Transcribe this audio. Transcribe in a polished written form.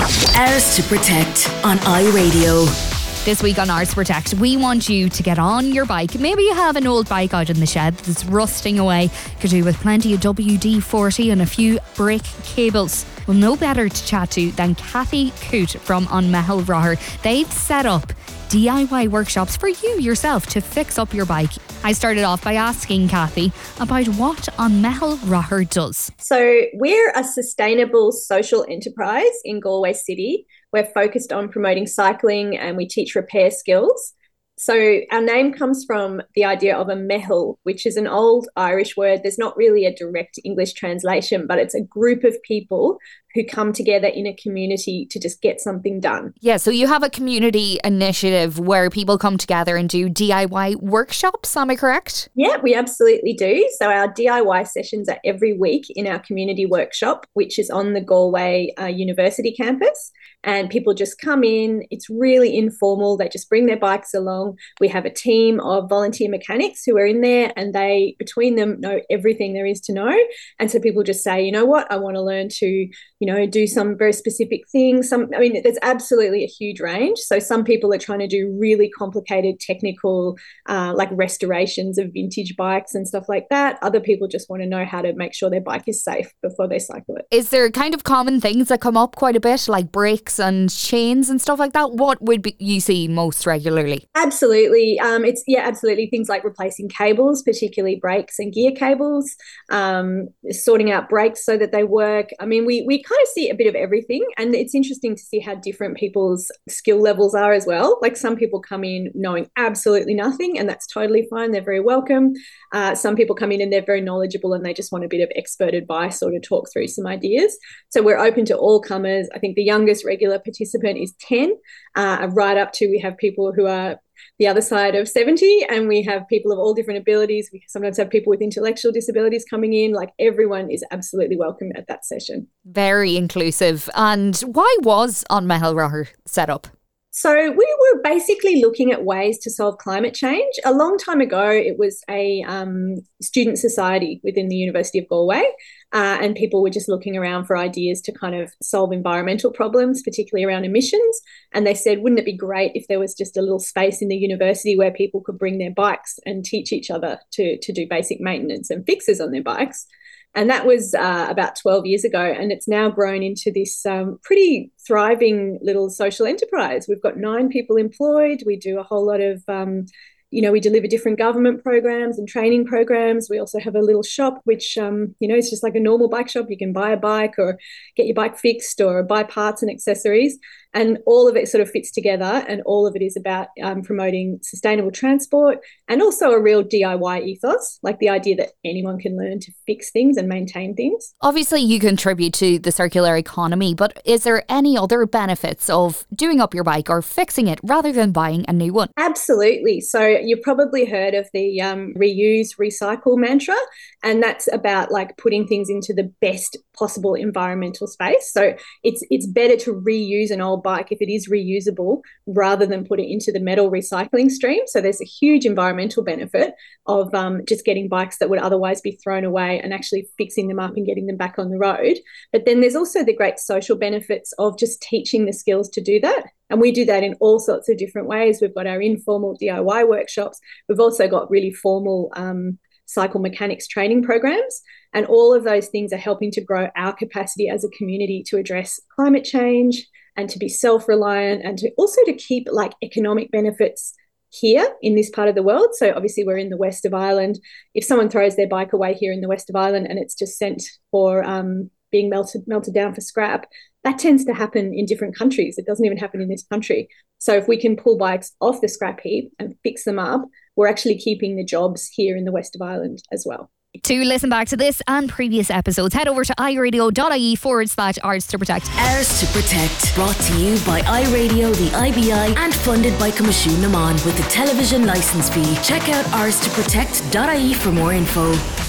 Ours to Protect on iRadio. This week on Ours to Protect, we want you to get on your bike. Maybe you have an old bike out in the shed that's rusting away. Could do with plenty of WD-40 and a few brake cables. Well, no better to chat to than Kathy Coote from An Meitheal Rothair. They've set up DIY workshops for you yourself to fix up your bike. I started off by asking Kathy about what An Meitheal Rothair does. So we're a sustainable social enterprise in Galway City. We're focused on promoting cycling and we teach repair skills. So our name comes from the idea of a meitheal, which is an old Irish word. There's not really a direct English translation, but it's a group of people who come together in a community to just get something done. Yeah, so you have a community initiative where people come together and do DIY workshops, am I correct? Yeah, we absolutely do. So our DIY sessions are every week in our community workshop, which is on the Galway University campus. And people just come in. It's really informal. They just bring their bikes along. We have a team of volunteer mechanics who are in there and they, between them, know everything there is to know. And so people just say, you know what, I want to learn to, do some very specific things. There's absolutely a huge range. So some people are trying to do really complicated technical, like restorations of vintage bikes and stuff like that. Other people just want to know how to make sure their bike is safe before they cycle it. Is there kind of common things that come up quite a bit, like brakes and chains and stuff like that? What would you see most regularly? Absolutely. Absolutely. Things like replacing cables, particularly brakes and gear cables, sorting out brakes so that they work. We kind of see a bit of everything, and it's interesting to see how different people's skill levels are as well. Like some people come in knowing absolutely nothing, and that's totally fine. They're very welcome. Some people come in and they're very knowledgeable and they just want a bit of expert advice or to talk through some ideas. So we're open to all comers. I think the youngest regular participant is 10, right up to we have people who are the other side of 70, and we have people of all different abilities. We sometimes have people with intellectual disabilities coming in. Like everyone is absolutely welcome at that session. Very inclusive. And why was An Meitheal Rothair set up? So we were basically looking at ways to solve climate change. A long time ago, it was a student society within the University of Galway, and people were just looking around for ideas to kind of solve environmental problems, particularly around emissions. And they said, wouldn't it be great if there was just a little space in the university where people could bring their bikes and teach each other to do basic maintenance and fixes on their bikes? And that was about 12 years ago, and it's now grown into this pretty thriving little social enterprise. We've got 9 people employed. We do a whole lot of, we deliver different government programs and training programs. We also have a little shop, which, it's just like a normal bike shop. You can buy a bike or get your bike fixed or buy parts and accessories. And all of it sort of fits together, and all of it is about promoting sustainable transport and also a real DIY ethos, like the idea that anyone can learn to fix things and maintain things. Obviously, you contribute to the circular economy, but is there any other benefits of doing up your bike or fixing it rather than buying a new one? Absolutely. So you've probably heard of the reuse, recycle mantra, and that's about like putting things into the best possible environmental space. So it's better to reuse an old bike if it is reusable rather than put it into the metal recycling stream. So there's a huge environmental benefit of just getting bikes that would otherwise be thrown away and actually fixing them up and getting them back on the road. But then there's also the great social benefits of just teaching the skills to do that. And we do that in all sorts of different ways. We've got our informal DIY workshops. We've also got really formal cycle mechanics training programs. And all of those things are helping to grow our capacity as a community to address climate change and to be self-reliant and to also to keep like economic benefits here in this part of the world. So obviously we're in the west of Ireland. If someone throws their bike away here in the west of Ireland and it's just sent for being melted down for scrap, that tends to happen in different countries. It doesn't even happen in this country. So if we can pull bikes off the scrap heap and fix them up, we're actually keeping the jobs here in the west of Ireland as well. To listen back to this and previous episodes, head over to iRadio.ie/Ours to Protect. Ours to Protect, brought to you by iRadio, the IBI, and funded by Coimisiún na Meán with the television licence fee. Check out ourstoprotect.ie for more info.